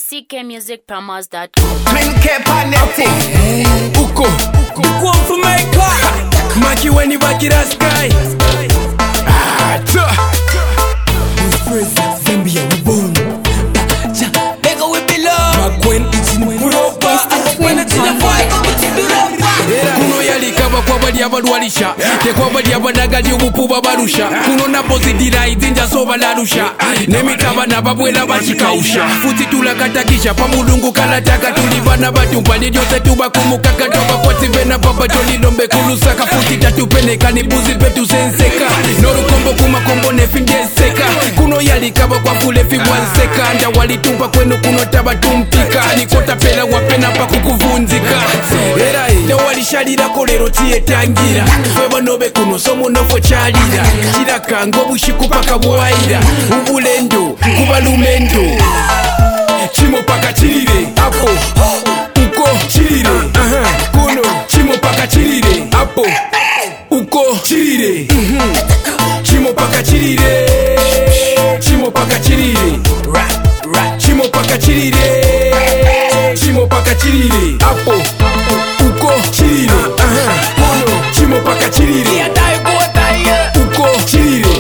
ckmusicpromos.com. Uko Maki weni bakira sky Zambia we born Bego we belong Makwen ichini Europa Akwena china fight Kuno yali kaba kwa badi abalwalisha Tekwa badi abadagali ubupuba barusha Kuno na pozidira izinja soba larusha Nemitaba na babwela bachikausha Futi tulakatakisha pamulungu kalataka tulibana batumpa Nidyote tuba kumukaka toka kwa tivena papa tolilombe kulusaka Futi tatupeleka nibuzi petu senseka Noru kombo kuma kombo nefindeseka Kuno yali kaba kwa fule fibwanseka Anda walitumpa kwenu kuno taba tumpika Nikota pela wapena pa kukuvunzika Era walishalira kolero tiye tangira Fweba nobe kuno somo nofo chalira Chiraka ngobushiku paka bwaira Ubulendo kubalumendo Chimo paka chirire Apo Uko chirire Kuno Chimo paka chirire Apo Uko chirire Chimo paka chirire Chimo paka chirire Chimo paka chirire Chimo paka chirire Apo Uko chirire Chimo paka chirire Uko chirire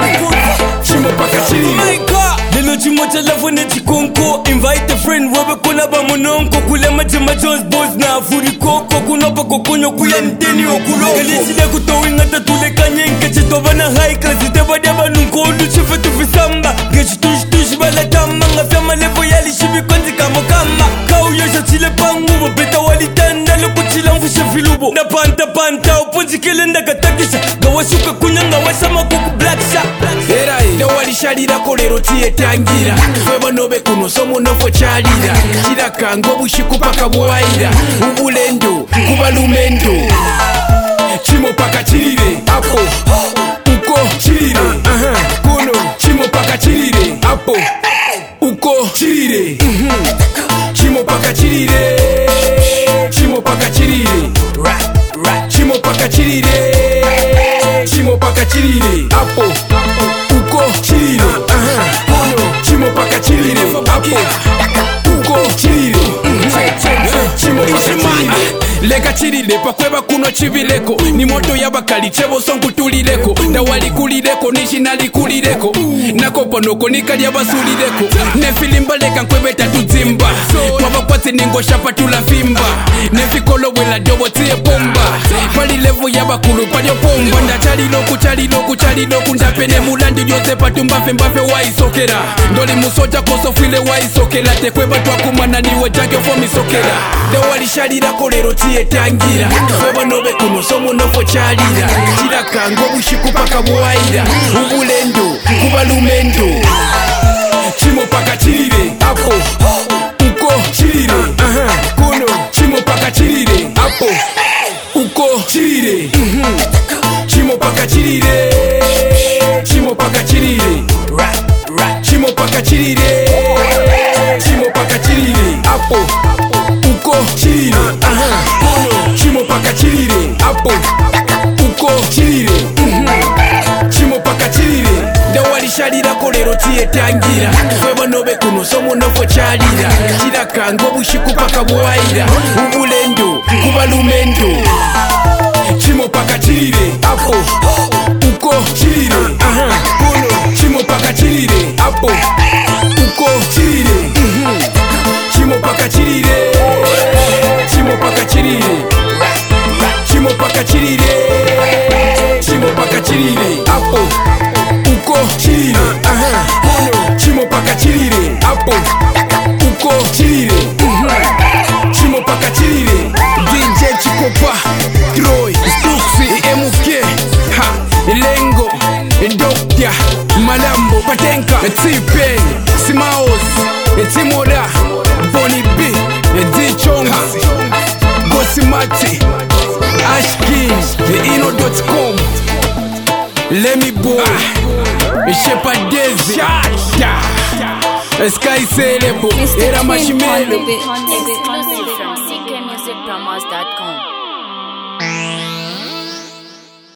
Chimo paka chirire Lelo chimo chalafu ne chikonko Invite a friend webe kuna ba mononko Kule majema Jones boys na afuri koko Kunopa kokonyo kuya nteni okulo Kalisi le kutowi ngata tule kanyenke Chitoba na high class iteba deba nunkodu Chife tufisamba Gechi tush balatama Ngafyama levo yali shibi kwanzi kama Kauyosha chile pangu Wabeta wali tanda Loko chila mfushe filubo Na panta Uponzi kele ndakatakisha Gawashuka kunyanga wasama kuku black shark Era walishalira kolero tiye tangira Fweba nobe kuno somo nofo chalira Chiraka ngobushiku paka bwaira Ubulendo kubalumendo Chimo paka chirire Apo Uko chirire Kuno Chimo paka chirire Apo Uko chirire Chimo paka chirire Chimo paka chirire Chimo paka chirire Chimo paka chirire Apo Uko chirire Chimo paka chirire Apo Uko chirire Chimo paka chirire Leka chirire pakweba kuno chivileko Ni moto yabakali chebo songu tulileko Dawali kulileko nishi nalikulileko Nakopo noko nikali yabasulileko Nefilimba leka nkwebeta tuzimba Wabakwati ningo shapa tulafimba Nefikolo wela dobo tiye pomba Pali levo yabakulu palyo pomba Ndachaliloku Ndapene mulandi yose patumbafe mbafe waisokera Ndoli musoja kosofile waisokera Tekweba twakumana niwe jage fomi sokera Dawali shalira kolero tiye tangira Fweba nobe kuno somo nofo chalira Chiraka ngobushiku paka bwaira Ubulendo kubalumendo Chimo paka chirire Apo Uko chirire Kuno Chimo paka chirire Apo Uko chirire Chimo paka chirire Chimo paka chirire Chimo paka chirire Chimo paka chirire Apo Uko chirire Chimo paka chirire Apo Uko chirire Chimo paka chirire Dawali shalira kolero tiye tangira Fweba nobe kuno somo nofo chalira Chiraka ngobushiku paka bwaira Ubulendo kubalumendo Chimo paka chirire Apo Uko chirire Kuno Chimo paka chirire Apo Uko chirire Chimo paka chirire Chimo paka chirire Chimo paka chirire Chimo paka chirire Apo Uko chirire Kuno Chimo paka chirire Apo Uko chirire Chimo paka chirire DJ Chikopa Troy Stuxi MK Lengo Dokya Malambo Patenka T-Pen Simaos Timoda Bonnie B D-Chonga Gosimati Ashkin Ino.com Lemmy Boy Shepadezi Sky Celebo Era Mashimelo